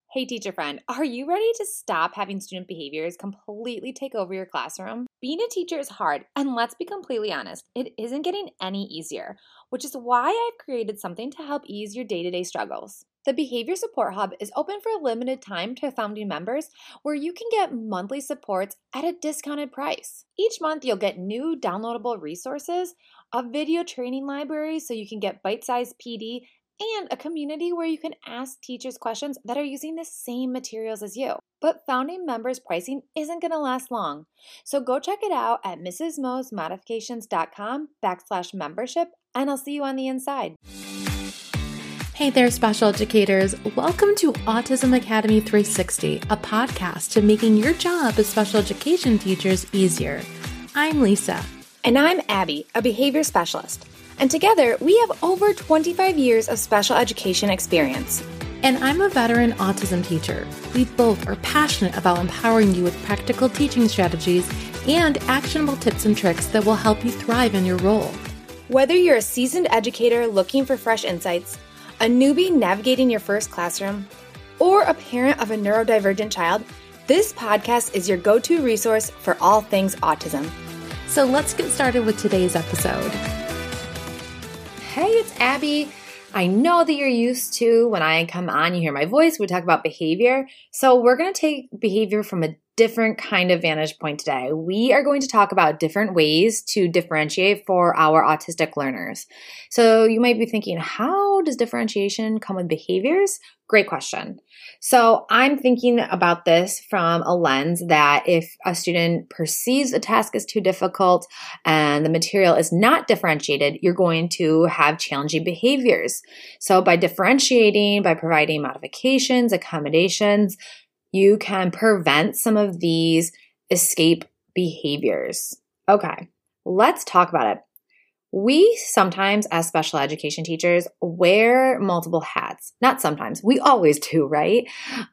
Hey teacher friend, are you ready to stop having student behaviors completely take over your classroom? Being a teacher is hard, and let's be completely honest, it isn't getting any easier, which is why I've created something to help ease your day-to-day struggles. The Behavior Support Hub is open for a limited time to founding members where you can get monthly supports at a discounted price. Each month you'll get new downloadable resources, a video training library so you can get bite-sized PD, and a community where you can ask teachers questions that are using the same materials as you. But founding members pricing isn't going to last long. So go check it out at mrsmosmodifications.com/membership, and I'll see you on the inside. Hey there, special educators. Welcome to Autism Academy 360, a podcast to making your job as special education teachers easier. I'm Lisa. And I'm Abby, a behavior specialist. And together, we have over 25 years of special education experience. And I'm a veteran autism teacher. We both are passionate about empowering you with practical teaching strategies and actionable tips and tricks that will help you thrive in your role. Whether you're a seasoned educator looking for fresh insights, a newbie navigating your first classroom, or a parent of a neurodivergent child, this podcast is your go-to resource for all things autism. So let's get started with today's episode. Hey, it's Abby. I know that you're used to when I come on, you hear my voice, we talk about behavior. So we're going to take behavior from a different kind of vantage point today. We are going to talk about different ways to differentiate for our autistic learners. So you might be thinking, how does differentiation come with behaviors? Great question. So I'm thinking about this from a lens that if a student perceives a task as too difficult and the material is not differentiated, you're going to have challenging behaviors. So by differentiating, by providing modifications, accommodations, you can prevent some of these escape behaviors. Okay, let's talk about it. We sometimes, as special education teachers, wear multiple hats. Not sometimes, we always do, right?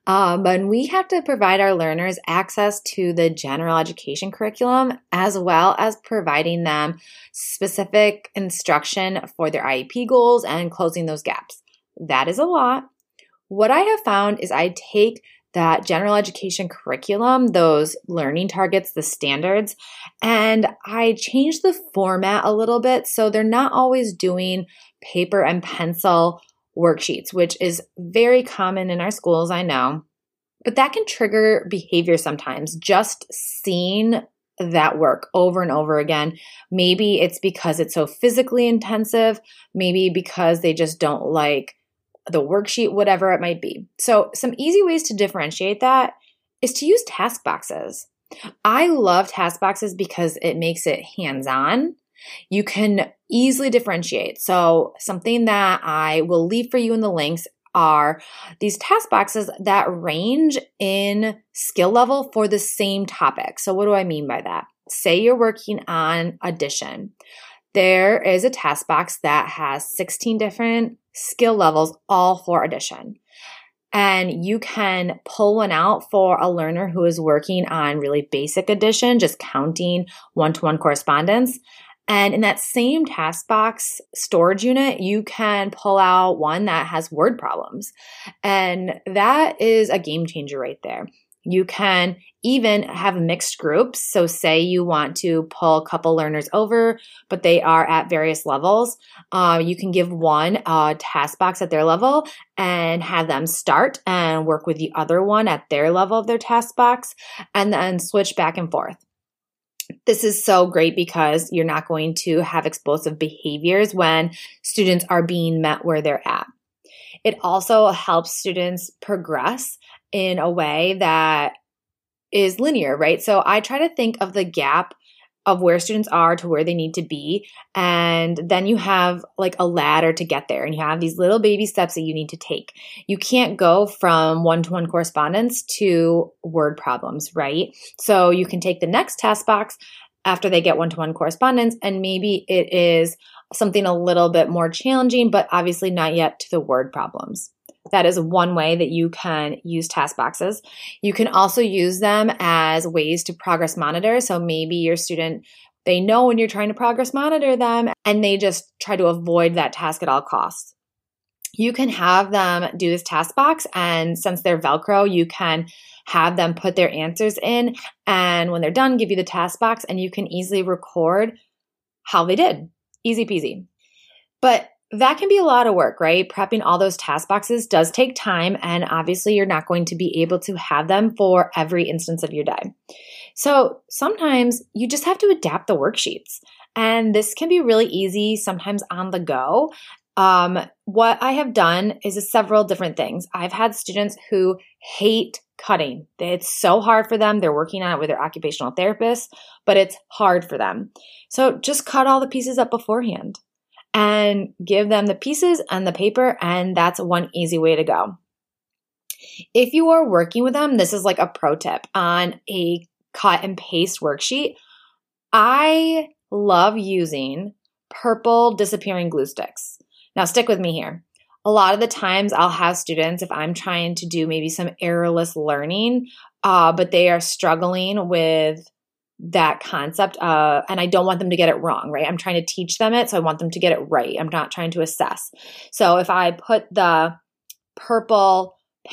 But we have to provide our learners access to the general education curriculum, as well as providing them specific instruction for their IEP goals and closing those gaps. That is a lot. What I have found is I take that general education curriculum, those learning targets, the standards, and I changed the format a little bit so they're not always doing paper and pencil worksheets, which is very common in our schools, I know, but that can trigger behavior sometimes, just seeing that work over and over again. Maybe it's because it's so physically intensive, maybe because they just don't like the worksheet, whatever it might be. So some easy ways to differentiate that is to use task boxes. I love task boxes because it makes it hands-on. You can easily differentiate. So something that I will leave for you in the links are these task boxes that range in skill level for the same topic. So what do I mean by that? Say you're working on addition. There is a task box that has 16 different skill levels, all for addition. And you can pull one out for a learner who is working on really basic addition, just counting one-to-one correspondence. And in that same task box storage unit, you can pull out one that has word problems. And that is a game changer right there. You can even have mixed groups. So say you want to pull a couple learners over, but they are at various levels. You can give one a task box at their level and have them start and work with the other one at their level of their task box and then switch back and forth. This is so great because you're not going to have explosive behaviors when students are being met where they're at. It also helps students progress in a way that is linear, right? So I try to think of the gap of where students are to where they need to be. And then you have like a ladder to get there and you have these little baby steps that you need to take. You can't go from one-to-one correspondence to word problems, right? So you can take the next task box after they get one-to-one correspondence, and maybe it is something a little bit more challenging, but obviously not yet to the word problems. That is one way that you can use task boxes. You can also use them as ways to progress monitor. So maybe your student, they know when you're trying to progress monitor them and they just try to avoid that task at all costs. you can have them do this task box, and since they're Velcro, you can have them put their answers in, and when they're done, give you the task box, and you can easily record how they did. Easy peasy. But that can be a lot of work, right? Prepping all those task boxes does take time, and obviously you're not going to be able to have them for every instance of your day. So sometimes you just have to adapt the worksheets, and this can be really easy, sometimes on the go. What I have done is several different things. I've had students who hate cutting. It's so hard for them. They're working on it with their occupational therapist, but it's hard for them. So just cut all the pieces up beforehand and give them the pieces and the paper, and that's one easy way to go. If you are working with them, this is like a pro tip on a cut and paste worksheet. I love using purple disappearing glue sticks. Now stick with me here. A lot of the times I'll have students, if I'm trying to do maybe some errorless learning, but they are struggling with that concept, and I don't want them to get it wrong, right? I'm trying to teach them it, so I want them to get it right. I'm not trying to assess. So if I put the purple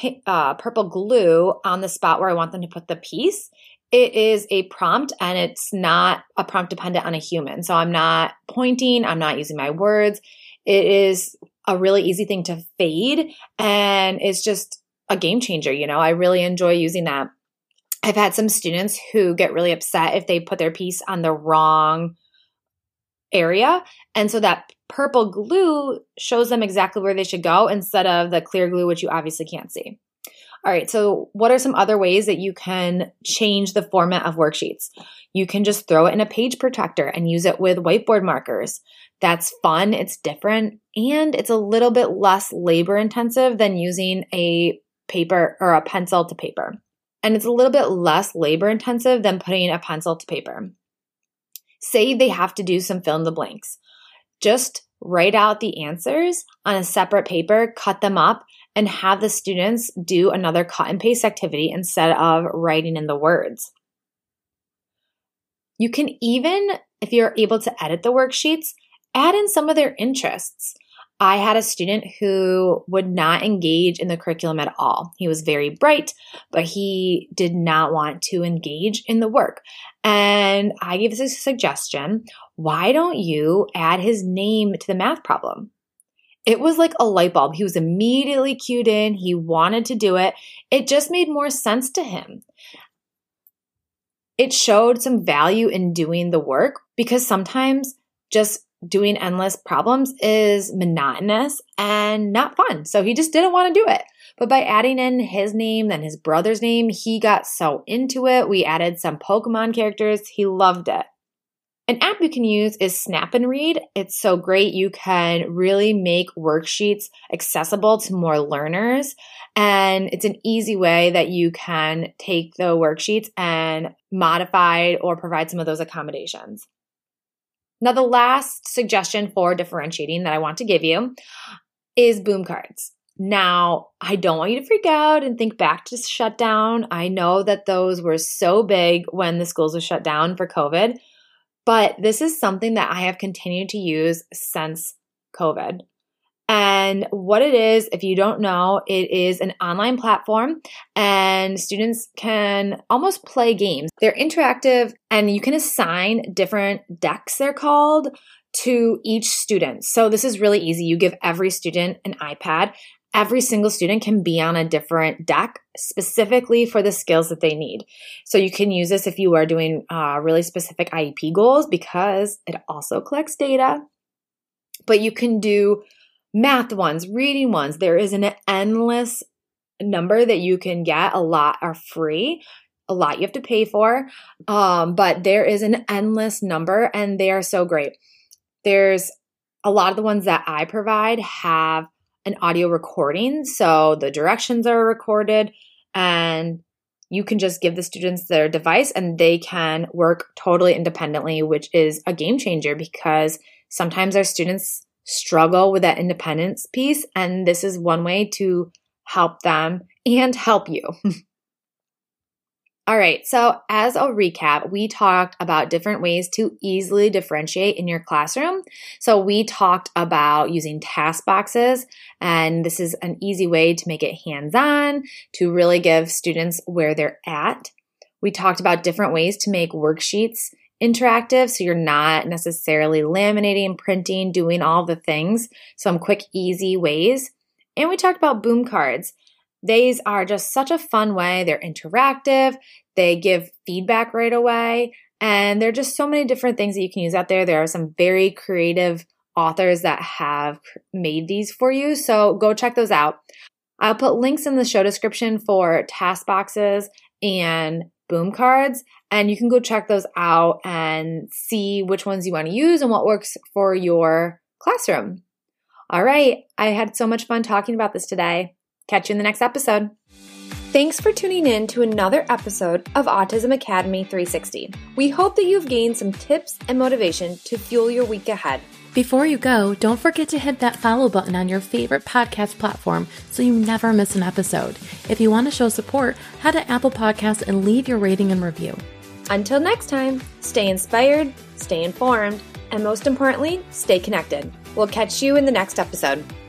glue on the spot where I want them to put the piece, it is a prompt, and it's not a prompt dependent on a human. So I'm not pointing, I'm not using my words. It is a really easy thing to fade, and it's just a game changer. I really enjoy using that. I've had some students who get really upset if they put their piece on the wrong area. And so that purple glue shows them exactly where they should go instead of the clear glue, which you obviously can't see. All right, so what are some other ways that you can change the format of worksheets? You can just throw it in a page protector and use it with whiteboard markers. That's fun, it's different, and it's a little bit less labor intensive than using a paper or a pencil to paper. And it's a little bit less labor intensive than putting a pencil to paper. Say they have to do some fill in the blanks. Just write out the answers on a separate paper, cut them up, and have the students do another cut and paste activity instead of writing in the words. You can even, if you're able to edit the worksheets, add in some of their interests. I had a student who would not engage in the curriculum at all. He was very bright, but he did not want to engage in the work. And I gave this a suggestion. Why don't you add his name to the math problem? It was like a light bulb. He was immediately cued in. He wanted to do it. It just made more sense to him. It showed some value in doing the work, because sometimes just doing endless problems is monotonous and not fun. So he just didn't want to do it. But by adding in his name, then his brother's name, he got so into it. We added some Pokemon characters. He loved it. An app you can use is Snap and Read. It's so great. You can really make worksheets accessible to more learners. And it's an easy way that you can take the worksheets and modify or provide some of those accommodations. Now, the last suggestion for differentiating that I want to give you is boom cards. Now, I don't want you to freak out and think back to shutdown. I know that those were so big when the schools were shut down for COVID, but this is something that I have continued to use since COVID. And what it is, if you don't know, it is an online platform, and students can almost play games. They're interactive, and you can assign different decks, they're called, to each student. So this is really easy. You give every student an iPad. Every single student can be on a different deck specifically for the skills that they need. So you can use this if you are doing really specific IEP goals, because it also collects data. But you can do math ones, reading ones. There is an endless number that you can get. A lot are free. A lot you have to pay for. But there is an endless number, and they are so great. There's a lot of the ones that I provide have an audio recording. So the directions are recorded, and you can just give the students their device and they can work totally independently, which is a game changer, because sometimes our students struggle with that independence piece. And this is one way to help them and help you. All right, so as a recap, we talked about different ways to easily differentiate in your classroom. So we talked about using task boxes, and this is an easy way to make it hands-on, to really give students where they're at. We talked about different ways to make worksheets interactive, so you're not necessarily laminating, printing, doing all the things. Some quick, easy ways. And we talked about boom cards. These are just such a fun way. They're interactive. They give feedback right away. And there are just so many different things that you can use out there. There are some very creative authors that have made these for you. So go check those out. I'll put links in the show description for task boxes and boom cards. And you can go check those out and see which ones you want to use and what works for your classroom. All right. I had so much fun talking about this today. Catch you in the next episode. Thanks for tuning in to another episode of Autism Academy 360. We hope that you've gained some tips and motivation to fuel your week ahead. Before you go, don't forget to hit that follow button on your favorite podcast platform so you never miss an episode. If you want to show support, head to Apple Podcasts and leave your rating and review. Until next time, stay inspired, stay informed, and most importantly, stay connected. We'll catch you in the next episode.